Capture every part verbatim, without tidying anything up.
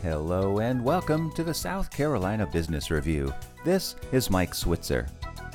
Hello and welcome to the South Carolina Business Review. This is Mike Switzer.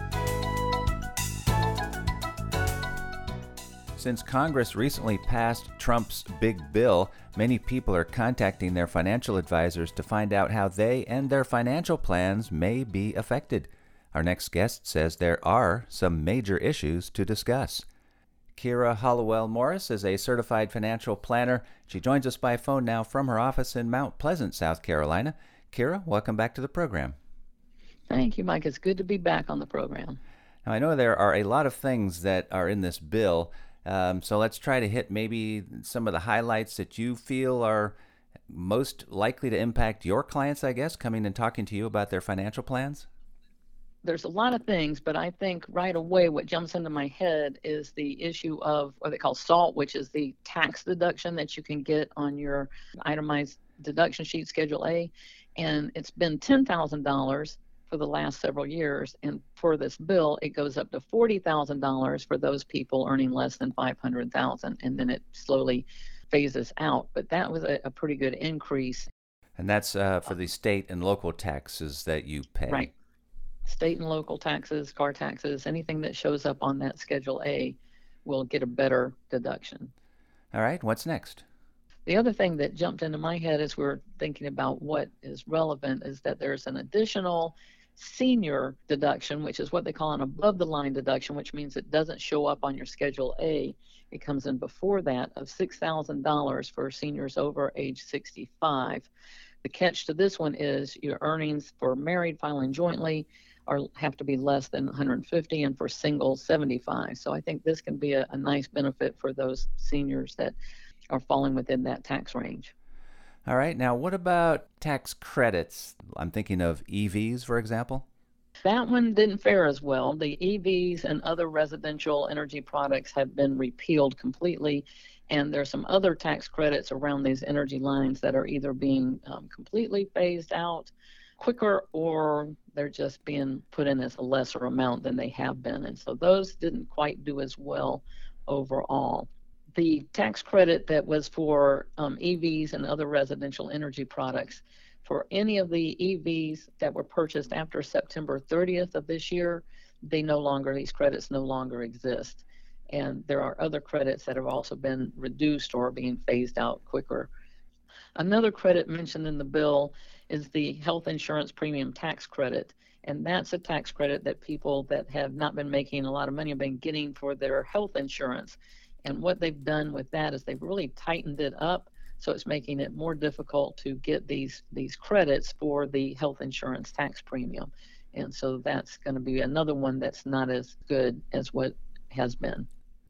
Since Congress recently passed Trump's big bill, many people are contacting their financial advisors to find out how they and their financial plans may be affected. Our next guest says there are some major issues to discuss. Kira Hollowell Morris is a certified financial planner. She joins us by phone now from her office in Mount Pleasant, South Carolina. Kira, welcome back to the program. Thank you, Mike. It's good to be back on the program. Now, I know there are a lot of things that are in this bill, um, so let's try to hit maybe some of the highlights that you feel are most likely to impact your clients, I guess, coming and talking to you about their financial plans. There's a lot of things, but I think right away what jumps into my head is the issue of what they call SALT, which is the tax deduction that you can get on your itemized deduction sheet, Schedule A. And it's been ten thousand dollars for the last several years. And for this bill, it goes up to forty thousand dollars for those people earning less than five hundred thousand dollars. And then it slowly phases out. But that was a, a pretty good increase. And that's uh, for the state and local taxes that you pay. Right. State and local taxes, car taxes, anything that shows up on that Schedule A will get a better deduction. All right, what's next? The other thing that jumped into my head as we were thinking about what is relevant is that there's an additional senior deduction, which is what they call an above-the-line deduction, which means it doesn't show up on your Schedule A. It comes in before that, of six thousand dollars for seniors over age sixty-five. The catch to this one is your earnings for married filing jointly are have to be less than one hundred fifty, and for single, seventy-five. So I think this can be a, a nice benefit for those seniors that are falling within that tax range. All right. Now, what about tax credits? I'm thinking of E Vs, for example. That one didn't fare as well. The E Vs and other residential energy products have been repealed completely, and there's some other tax credits around these energy lines that are either being um, completely phased out quicker, or they're just being put in as a lesser amount than they have been. And so those didn't quite do as well overall. The tax credit that was for um, E Vs and other residential energy products, for any of the E Vs that were purchased after September thirtieth of this year, they no longer, these credits no longer exist. And there are other credits that have also been reduced or being phased out quicker. Another credit mentioned in the bill is the health insurance premium tax credit. And that's a tax credit that people that have not been making a lot of money have been getting for their health insurance. And what they've done with that is they've really tightened it up. So it's making it more difficult to get these, these credits for the health insurance tax premium. And so that's going to be another one that's not as good as what has been.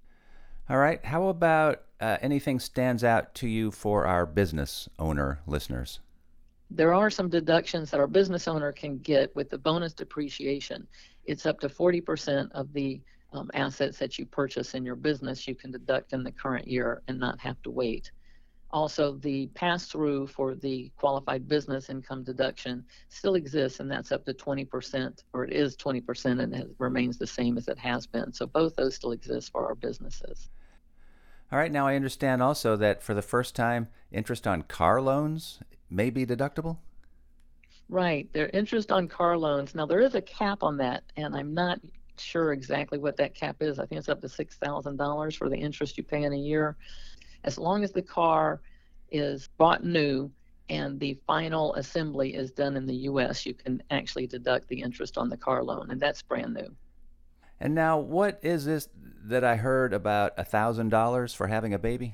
All right. How about uh, anything stands out to you for our business owner listeners? There are some deductions that our business owner can get with the bonus depreciation. It's up to forty percent of the um, assets that you purchase in your business you can deduct in the current year and not have to wait. Also, the pass-through for the qualified business income deduction still exists, and that's up to twenty percent, or it is twenty percent, and it remains the same as it has been. So both those still exist for our businesses. All right. Now, I understand also that for the first time, interest on car loans may be deductible? Right. Their interest on car loans. Now, there is a cap on that, and I'm not sure exactly what that cap is. I think it's up to six thousand dollars for the interest you pay in a year. As long as the car is bought new and the final assembly is done in the U S, you can actually deduct the interest on the car loan, and that's brand new. And now, what is this that I heard about one thousand dollars for having a baby?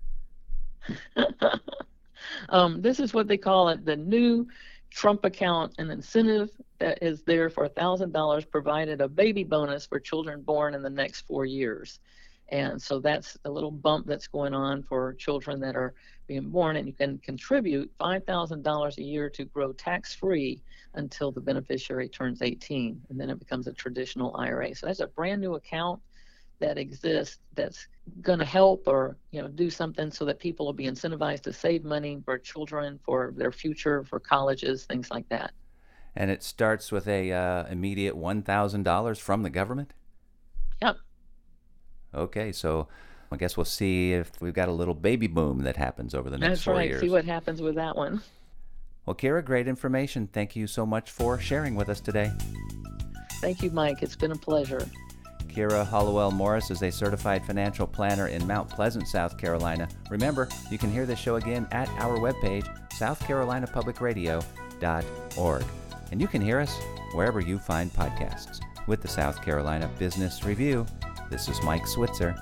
um, this is what they call it, the new Trump account, an incentive that is there for one thousand dollars provided a baby bonus for children born in the next four years. And so that's a little bump that's going on for children that are being born, and you can contribute five thousand dollars a year to grow tax-free until the beneficiary turns eighteen, and then it becomes a traditional I R A. So that's a brand new account that exists that's going to help or you know do something so that people will be incentivized to save money for children, for their future, for colleges, things like that. And it starts with a uh, immediate one thousand dollars from the government? Yep. Okay, so I guess we'll see if we've got a little baby boom that happens over the next That's four right. years. See what happens with that one. Well, Kira, great information. Thank you so much for sharing with us today. Thank you, Mike. It's been a pleasure. Kira Hollowell Morris is a certified financial planner in Mount Pleasant, South Carolina. Remember, you can hear this show again at our webpage, south carolina public radio dot org. And you can hear us wherever you find podcasts. With the South Carolina Business Review, this is Mike Switzer.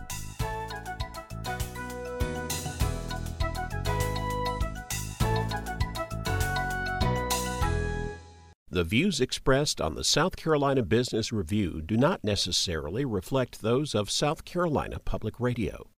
The views expressed on the South Carolina Business Review do not necessarily reflect those of South Carolina Public Radio.